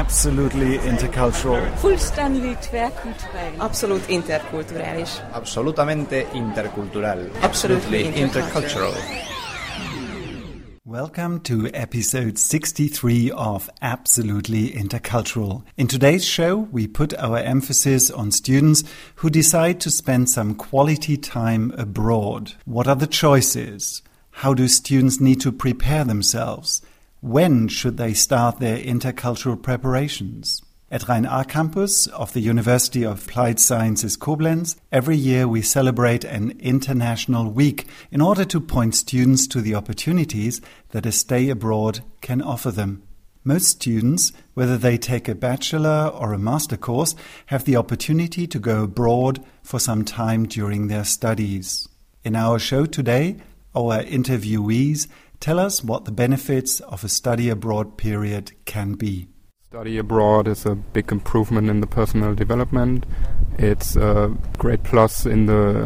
Absolutely intercultural. Fullständigt tvärkulturell. Absolut interkulturális. Absolutamente intercultural. Absolutely intercultural. Welcome to episode 63 of Absolutely Intercultural. In today's show, we put our emphasis on students who decide to spend some quality time abroad. What are the choices? How do students need to prepare themselves? When should they start their intercultural preparations? At Rhein-Ahr campus of the University of Applied Sciences Koblenz, every year we celebrate an international week in order to point students to the opportunities that a stay abroad can offer them. Most students, whether they take a bachelor or a master course, have the opportunity to go abroad for some time during their studies. In our show today, our interviewees tell us what the benefits of a study abroad period can be. Study abroad is a big improvement in the personal development. It's a great plus in the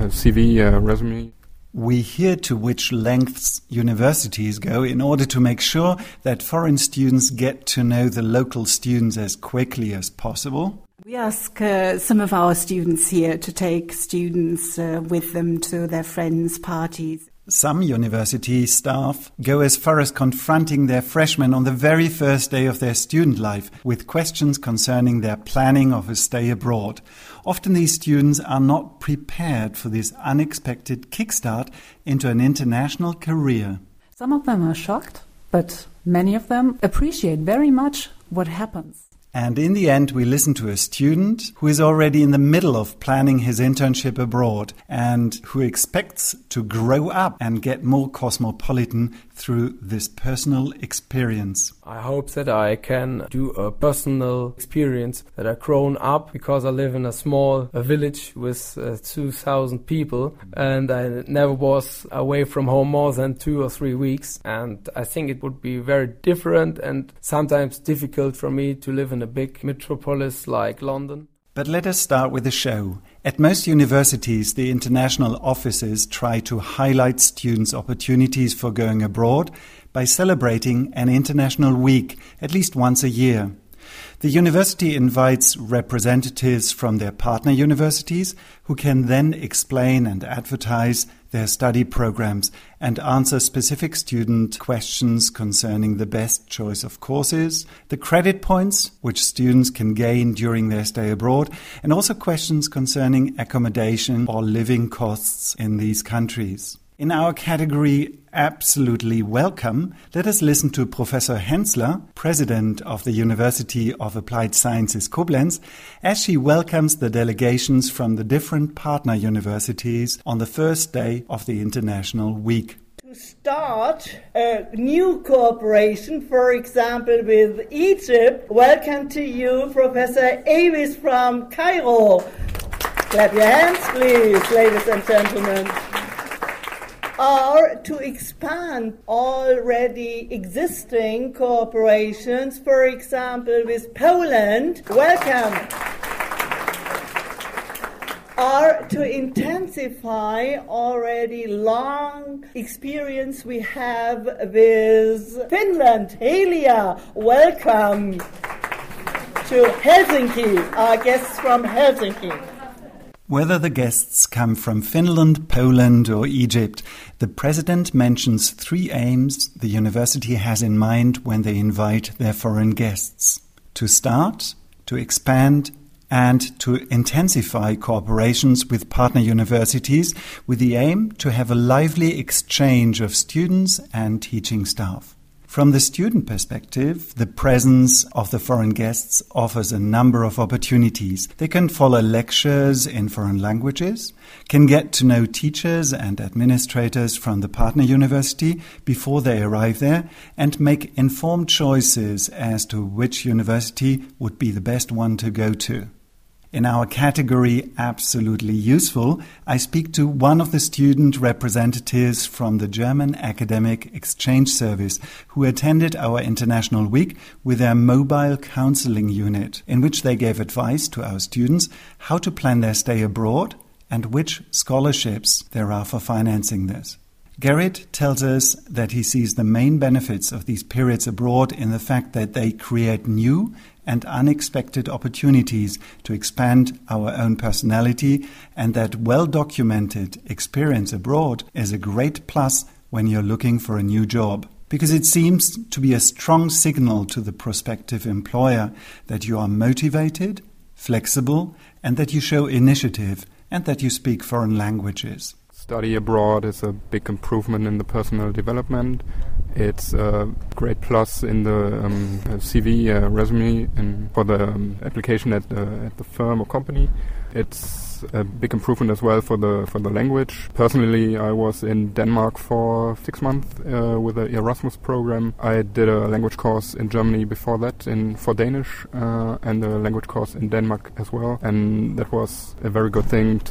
CV resume. We hear to which lengths universities go in order to make sure that foreign students get to know the local students as quickly as possible. We ask some of our students here to take students with them to their friends' parties. Some university staff go as far as confronting their freshmen on the very first day of their student life with questions concerning their planning of a stay abroad. Often these students are not prepared for this unexpected kickstart into an international career. Some of them are shocked, but many of them appreciate very much what happens. And in the end, we listen to a student who is already in the middle of planning his internship abroad and who expects to grow up and get more cosmopolitan through this personal experience. I hope that I can do a personal experience, that I've grown up because I live in a small village with 2,000 people and I never was away from home more than 2 or 3 weeks. And I think it would be very different and sometimes difficult for me to live in a big metropolis like London. But let us start with the show. At most universities, the international offices try to highlight students' opportunities for going abroad by celebrating an international week at least once a year. The university invites representatives from their partner universities who can then explain and advertise their study programs and answer specific student questions concerning the best choice of courses, the credit points which students can gain during their stay abroad, and also questions concerning accommodation or living costs in these countries. In our category Absolutely Welcome, let us listen to Professor Hensler, President of the University of Applied Sciences Koblenz, as she welcomes the delegations from the different partner universities on the first day of the International Week. To start a new cooperation, for example, with Egypt, welcome to you, Professor Avis from Cairo. Clap your hands, please, ladies and gentlemen. Or to expand already existing cooperations, for example, with Poland. Welcome. Or to intensify already long experience we have with Finland. Helia, welcome to Helsinki, our guests from Helsinki. Whether the guests come from Finland, Poland or Egypt, the president mentions 3 aims the university has in mind when they invite their foreign guests: to start, to expand, and to intensify cooperations with partner universities with the aim to have a lively exchange of students and teaching staff. From the student perspective, the presence of the foreign guests offers a number of opportunities. They can follow lectures in foreign languages, can get to know teachers and administrators from the partner university before they arrive there, and make informed choices as to which university would be the best one to go to. In our category Absolutely Useful, I speak to one of the student representatives from the German Academic Exchange Service who attended our International Week with their mobile counseling unit, in which they gave advice to our students how to plan their stay abroad and which scholarships there are for financing this. Gerrit tells us that he sees the main benefits of these periods abroad in the fact that they create new and unexpected opportunities to expand our own personality, and that well-documented experience abroad is a great plus when you're looking for a new job, because it seems to be a strong signal to the prospective employer that you are motivated, flexible, and that you show initiative, and that you speak foreign languages. Study abroad is a big improvement in the personal development. It's a great plus in the CV resume for the application at the firm or company. It's a big improvement as well for the language. Personally, I was in Denmark for 6 months with the Erasmus program. I did a language course in Germany before that for Danish and a language course in Denmark as well. And that was a very good thing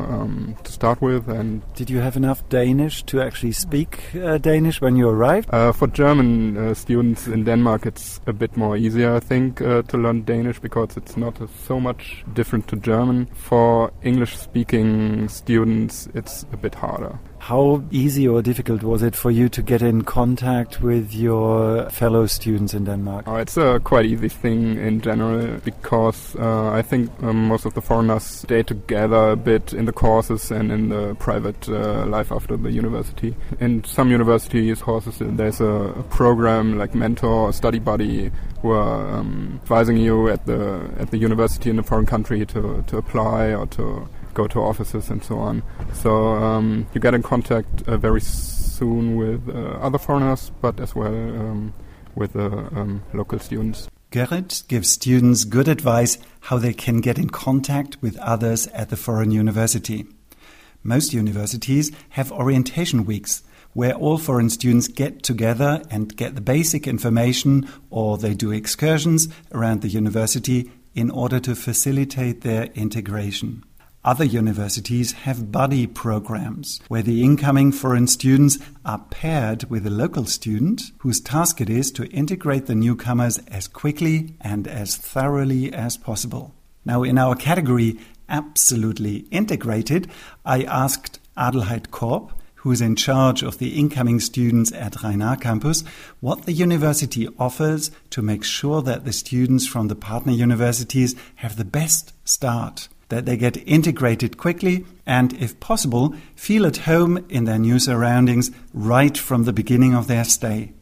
to start with. And did you have enough Danish to actually speak Danish when you arrived? For German students in Denmark, it's a bit more easier, I think, to learn Danish because it's not so much different to German. For English-speaking students, it's a bit harder. How easy or difficult was it for you to get in contact with your fellow students in Denmark? It's a quite easy thing in general because I think most of the foreigners stay together a bit in the courses and in the private life after the university. In some universities, there's a program like mentor or study buddy who are advising you at the university in a foreign country to apply or to go to offices and so on. So you get in contact very soon with other foreigners, but as well with local students. Gerrit gives students good advice how they can get in contact with others at the foreign university. Most universities have orientation weeks where all foreign students get together and get the basic information, or they do excursions around the university in order to facilitate their integration. Other universities have buddy programs where the incoming foreign students are paired with a local student whose task it is to integrate the newcomers as quickly and as thoroughly as possible. Now, in our category Absolutely Integrated, I asked Adelheid Korb, who is in charge of the incoming students at Rhein-Ahr campus, what the university offers to make sure that the students from the partner universities have the best start, that they get integrated quickly and, if possible, feel at home in their new surroundings right from the beginning of their stay.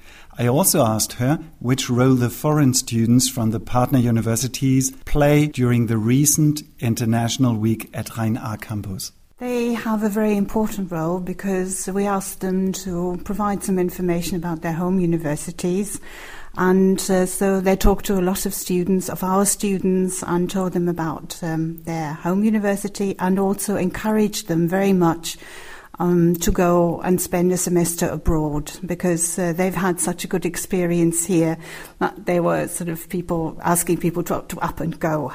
I also asked her which role the foreign students from the partner universities play during the recent International Week at Rhein-Ahr campus. They have a very important role because we asked them to provide some information about their home universities. And so they talked to a lot of students, of our students, and told them about their home university, and also encouraged them very much to go and spend a semester abroad, because they've had such a good experience here that they were sort of asking people to up and go.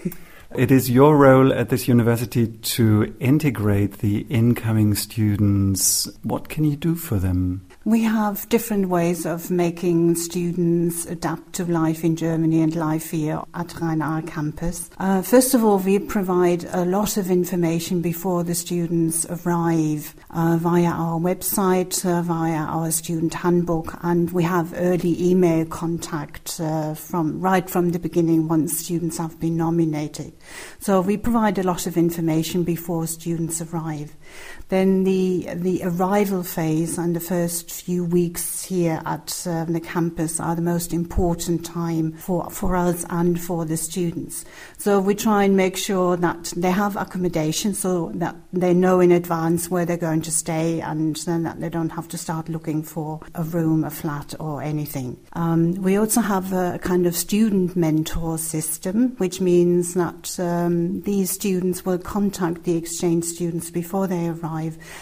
It is your role at this university to integrate the incoming students. What can you do for them? We have different ways of making students adapt to life in Germany and life here at Rhein-Ahr campus. First of all, we provide a lot of information before the students arrive via our website, via our student handbook, and we have early email contact from the beginning once students have been nominated. So we provide a lot of information before students arrive. Then the arrival phase and the first few weeks here at the campus are the most important time for us and for the students. So we try and make sure that they have accommodation so that they know in advance where they're going to stay, and then that they don't have to start looking for a room, a flat or anything. We also have a kind of student mentor system, which means that these students will contact the exchange students before they arrive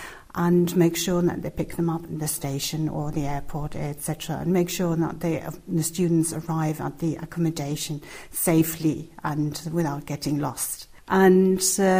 and make sure that they pick them up at the station or the airport, etc., and make sure that the students arrive at the accommodation safely and without getting lost. And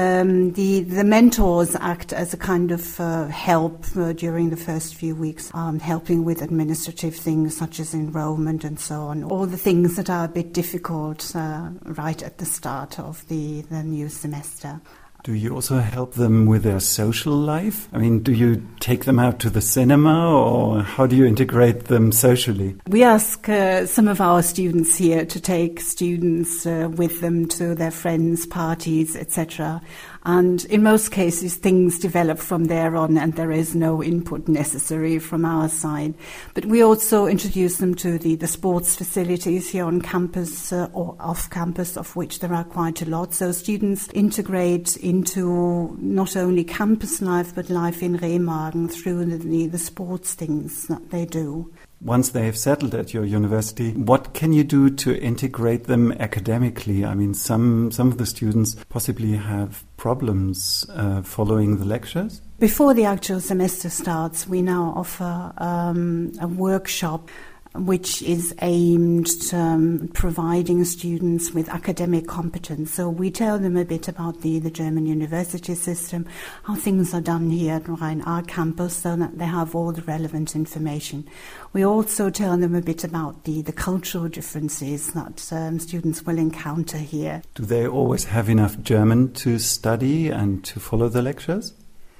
the mentors act as a kind of help during the first few weeks, helping with administrative things such as enrollment and so on, all the things that are a bit difficult right at the start of the new semester. Do you also help them with their social life? I mean, do you take them out to the cinema, or how do you integrate them socially? We ask some of our students here to take students with them to their friends' parties, etc. And in most cases, things develop from there on, and there is no input necessary from our side. But we also introduce them to the sports facilities here on campus or off campus, of which there are quite a lot. So students integrate into not only campus life, but life in Remagen through the sports things that they do. Once they have settled at your university, what can you do to integrate them academically? I mean, some of the students possibly have problems following the lectures. Before the actual semester starts, we now offer a workshop which is aimed providing students with academic competence. So we tell them a bit about the German university system, how things are done here at Rhein-Ahr campus, so that they have all the relevant information. We also tell them a bit about the cultural differences that students will encounter here. Do they always have enough German to study and to follow the lectures?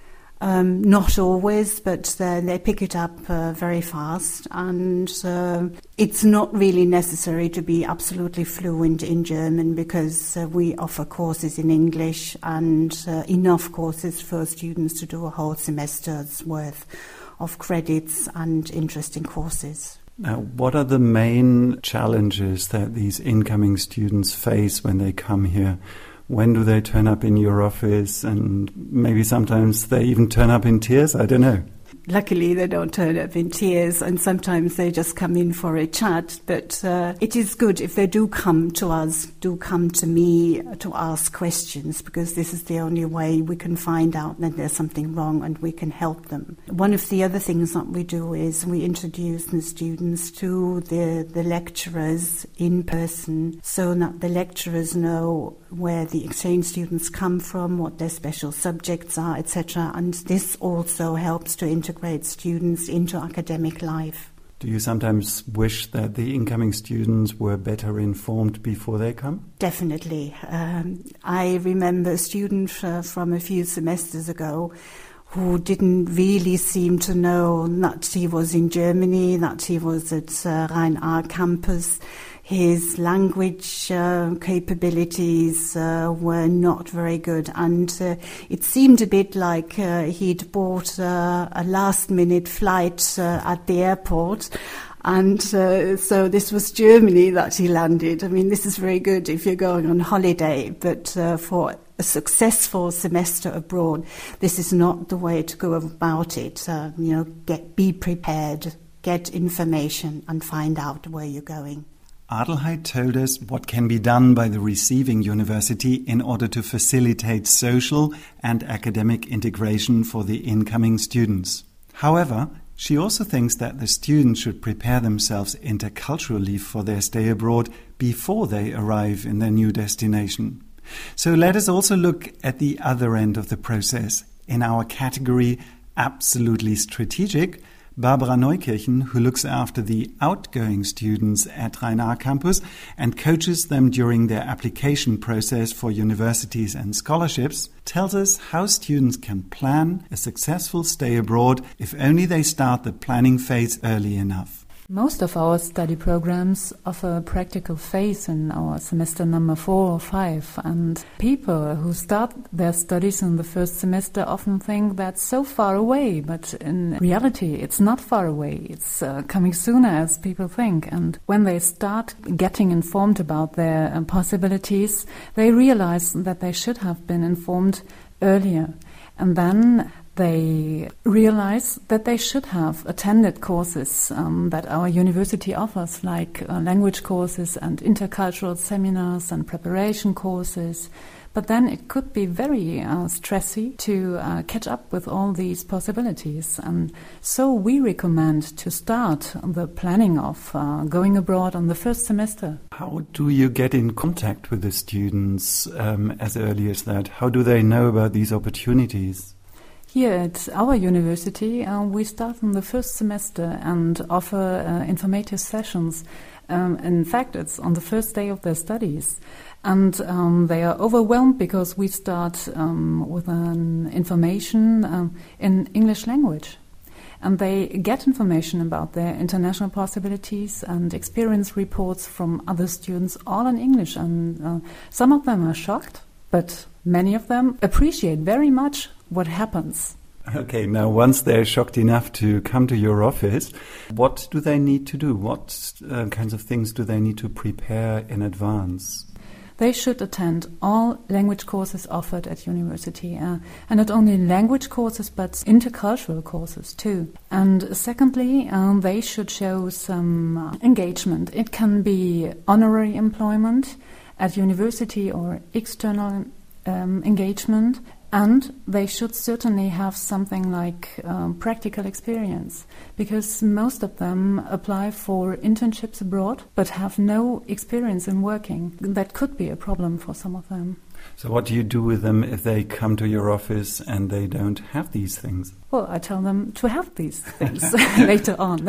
Not always, but they pick it up very fast, and it's not really necessary to be absolutely fluent in German, because we offer courses in English and enough courses for students to do a whole semester's worth of credits and interesting courses. Now, what are the main challenges that these incoming students face when they come here? When do they turn up in your office? And maybe sometimes they even turn up in tears? I don't know. Luckily, they don't turn up in tears, and sometimes they just come in for a chat. But it is good if they do come to us, do come to me to ask questions, because this is the only way we can find out that there's something wrong and we can help them. One of the other things that we do is we introduce the students to the lecturers in person, so that the lecturers know where the exchange students come from, what their special subjects are, etc. And this also helps to integrate students into academic life. Do you sometimes wish that the incoming students were better informed before they come? Definitely. I remember a student from a few semesters ago who didn't really seem to know that he was in Germany, that he was at Rhein-Ahr campus. His language capabilities were not very good, and it seemed a bit like he'd bought a last-minute flight at the airport. And so this was Germany that he landed. I mean, this is very good if you're going on holiday, but for a successful semester abroad, this is not the way to go about it. Be prepared, get information, and find out where you're going. Adelheid told us what can be done by the receiving university in order to facilitate social and academic integration for the incoming students. However, she also thinks that the students should prepare themselves interculturally for their stay abroad before they arrive in their new destination. So let us also look at the other end of the process. In our category Absolutely Strategic, Barbara Neukirchen, who looks after the outgoing students at Rhein-Ahr campus and coaches them during their application process for universities and scholarships, tells us how students can plan a successful stay abroad if only they start the planning phase early enough. Most of our study programs offer a practical phase in our semester number 4 or 5, and people who start their studies in the first semester often think that's so far away, but in reality it's not far away. It's coming sooner as people think, and when they start getting informed about their possibilities, they realize that they should have been informed earlier, and then they realize that they should have attended courses that our university offers, like language courses and intercultural seminars and preparation courses. But then it could be very stressy to catch up with all these possibilities. And so we recommend to start the planning of going abroad on the first semester. How do you get in contact with the students as early as that? How do they know about these opportunities? Here at our university, we start in the first semester and offer informative sessions. In fact, it's on the first day of their studies. And they are overwhelmed because we start with an information in English language. And they get information about their international possibilities and experience reports from other students, all in English. And some of them are shocked, but many of them appreciate very much what happens. Okay, now once they're shocked enough to come to your office, what do they need to do? What kinds of things do they need to prepare in advance? They should attend all language courses offered at university, and not only language courses but intercultural courses too. And secondly, they should show some engagement. It can be honorary employment at university or external engagement, and they should certainly have something like practical experience, because most of them apply for internships abroad but have no experience in working. That could be a problem for some of them. So what do you do with them if they come to your office and they don't have these things? Well, I tell them to have these things later on.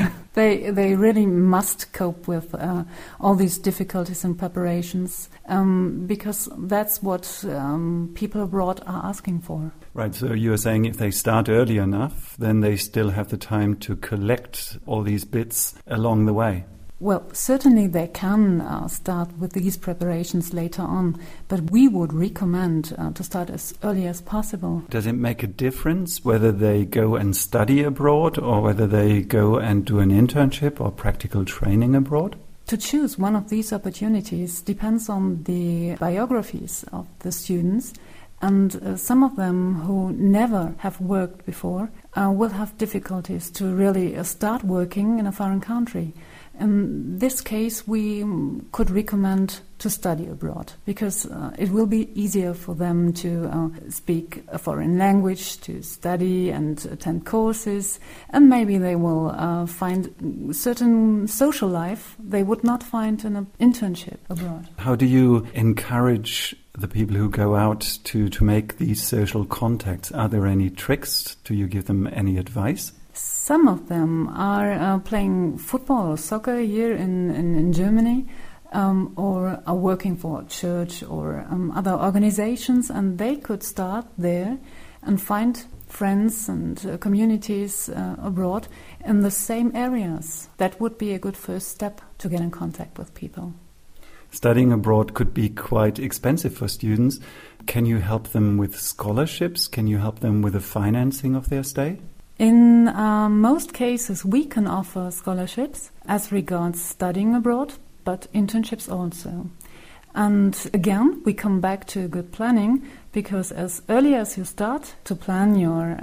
They really must cope with all these difficulties and preparations because that's what people abroad are asking for. Right, so you're saying if they start early enough, then they still have the time to collect all these bits along the way. Well, certainly they can start with these preparations later on, but we would recommend to start as early as possible. Does it make a difference whether they go and study abroad or whether they go and do an internship or practical training abroad? To choose one of these opportunities depends on the biographies of the students, and some of them who never have worked before will have difficulties to really start working in a foreign country. In this case, we could recommend to study abroad because it will be easier for them to speak a foreign language, to study and attend courses, and maybe they will find certain social life they would not find in an internship abroad. How do you encourage the people who go out to make these social contacts? Are there any tricks? Do you give them any advice? Some of them are playing football or soccer here in Germany or are working for a church or other organizations, and they could start there and find friends and communities abroad in the same areas. That would be a good first step to get in contact with people. Studying abroad could be quite expensive for students. Can you help them with scholarships? Can you help them with the financing of their stay? In most cases, we can offer scholarships as regards studying abroad, but internships also. And again, we come back to good planning, because as early as you start to plan your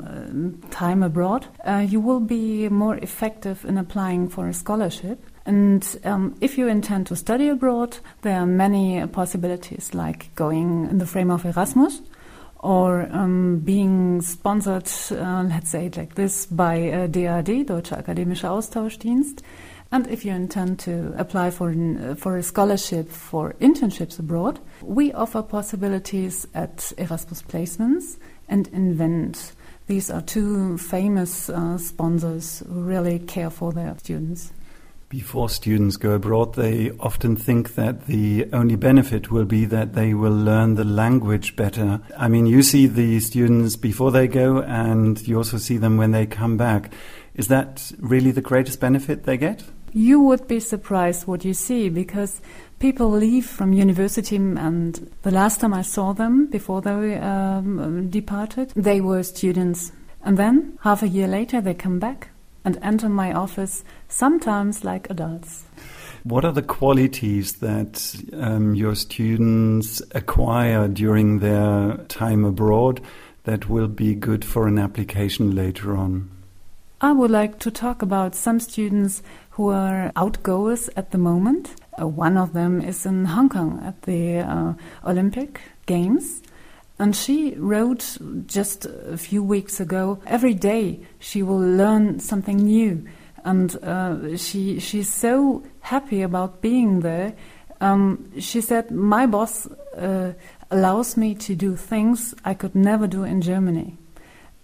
time abroad, you will be more effective in applying for a scholarship. And if you intend to study abroad, there are many possibilities, like going in the frame of Erasmus, or being sponsored, let's say it like this, by DAAD, Deutscher Akademischer Austauschdienst. And if you intend to apply for a scholarship for internships abroad, we offer possibilities at Erasmus Placements and Invent. These are two famous sponsors who really care for their students. Before students go abroad, they often think that the only benefit will be that they will learn the language better. I mean, you see the students before they go and you also see them when they come back. Is that really the greatest benefit they get? You would be surprised what you see, because people leave from university, and the last time I saw them before they departed, they were students. And then, half a year later, they come back and enter my office, sometimes like adults. What are the qualities that your students acquire during their time abroad that will be good for an application later on? I would like to talk about some students who are outgoers at the moment. One of them is in Hong Kong at the Olympic Games. And she wrote just a few weeks ago, every day she will learn something new. And she's so happy about being there. She said, my boss allows me to do things I could never do in Germany.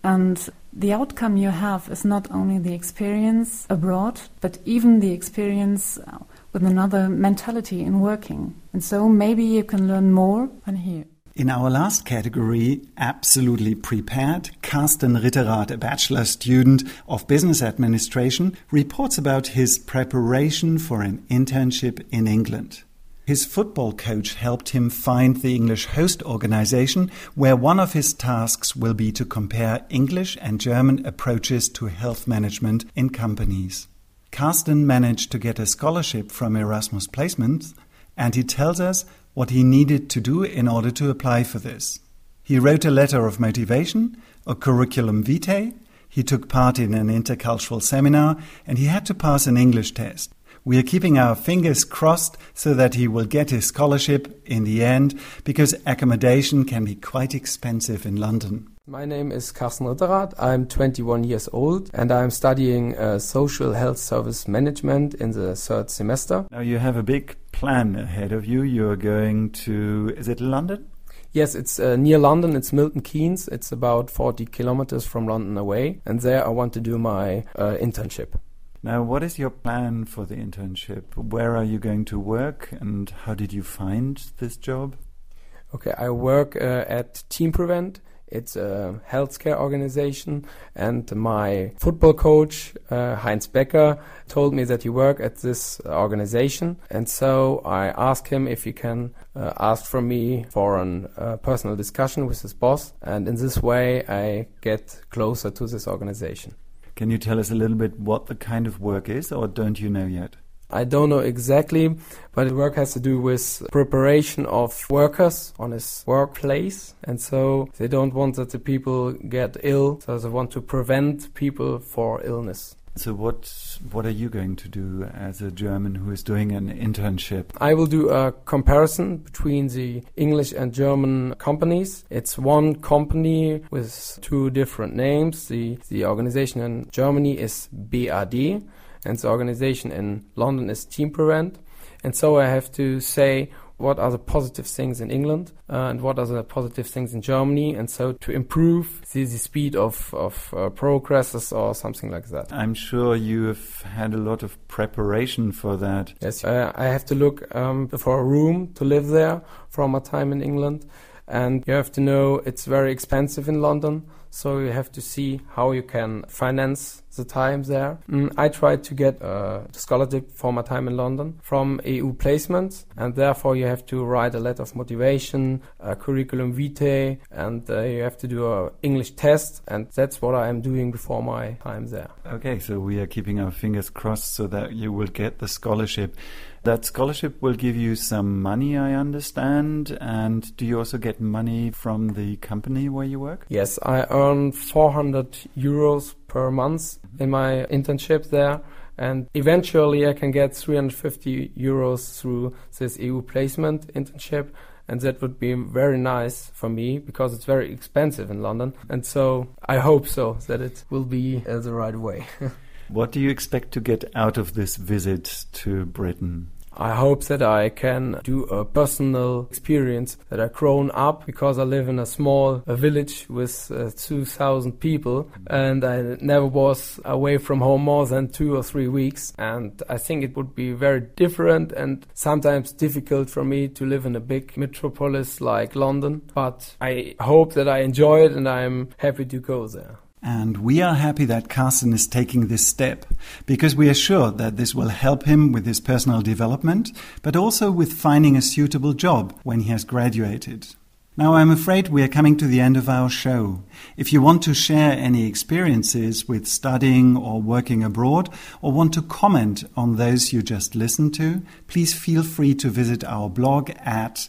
And the outcome you have is not only the experience abroad, but even the experience with another mentality in working. And so maybe you can learn more than here. In our last category, Absolutely Prepared, Carsten Ritterath, a bachelor student of business administration, reports about his preparation for an internship in England. His football coach helped him find the English host organization, where one of his tasks will be to compare English and German approaches to health management in companies. Carsten managed to get a scholarship from Erasmus Placements, and he tells us what he needed to do in order to apply for this. He wrote a letter of motivation, a curriculum vitae, he took part in an intercultural seminar, and he had to pass an English test. We are keeping our fingers crossed so that he will get his scholarship in the end, because accommodation can be quite expensive in London. My name is Carsten Ritterath. I'm 21 years old and I'm studying social health service management in the third semester. Now you have a big plan ahead of you. You're going to, is it London? Yes, it's near London. It's Milton Keynes. It's about 40 kilometers from London away. And there I want to do my internship. Now, what is your plan for the internship? Where are you going to work and how did you find this job? Okay, I work at Team Prevent. It's a healthcare organization, and my football coach, Heinz Becker, told me that he worked at this organization, and so I asked him if he can ask from me for a personal discussion with his boss, and in this way I get closer to this organization. Can you tell us a little bit what the kind of work is, or don't you know yet? I don't know exactly, but the work has to do with preparation of workers on his workplace. And so they don't want that the people get ill, so they want to prevent people for illness. So what are you going to do as a German who is doing an internship? I will do a comparison between the English and German companies. It's one company with two different names. The organization in Germany is BAD. And the organization in London is Team Prevent. And so I have to say what are the positive things in England and what are the positive things in Germany. And so to improve the speed of progresses or something like that. I'm sure you have had a lot of preparation for that. Yes, I have to look for a room to live there from my time in England. And you have to know it's very expensive in London. So you have to see how you can finance the time there. I tried to get a scholarship for my time in London from EU Placements, and therefore you have to write a letter of motivation, a curriculum vitae, and you have to do an English test, and that's what I am doing before my time there. Okay, so we are keeping our fingers crossed so that you will get the scholarship. That scholarship will give you some money, I understand, and do you also get money from the company where you work? Yes, I earn 400 euros per month in my internship there, and eventually I can get 350 euros through this EU placement internship, and that would be very nice for me because it's very expensive in London, and so I hope so that it will be the right way. What do you expect to get out of this visit to Britain? I hope that I can do a personal experience, that I've grown up because I live in a small village with 2,000 people, and I never was away from home more than 2 or 3 weeks, and I think it would be very different and sometimes difficult for me to live in a big metropolis like London, but I hope that I enjoy it and I'm happy to go there. And we are happy that Carsten is taking this step, because we are sure that this will help him with his personal development, but also with finding a suitable job when he has graduated. Now, I'm afraid we are coming to the end of our show. If you want to share any experiences with studying or working abroad, or want to comment on those you just listened to, please feel free to visit our blog at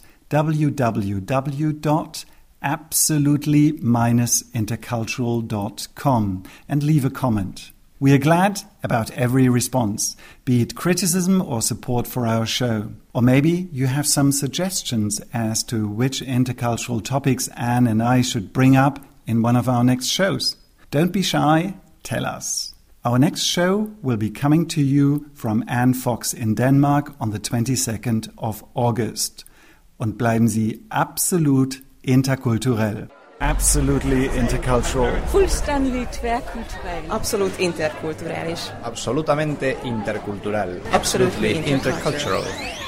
www.absolutely-intercultural.com and leave a comment. We are glad about every response, be it criticism or support for our show. Or maybe you have some suggestions as to which intercultural topics Anne and I should bring up in one of our next shows. Don't be shy, tell us. Our next show will be coming to you from Anne Fox in Denmark on the 22nd of August. Und bleiben Sie absolut interkulturell. Absolutely intercultural. Fullständigt tvärkulturell. Absolut interkulturális. Absolutamente intercultural. Absolutely intercultural.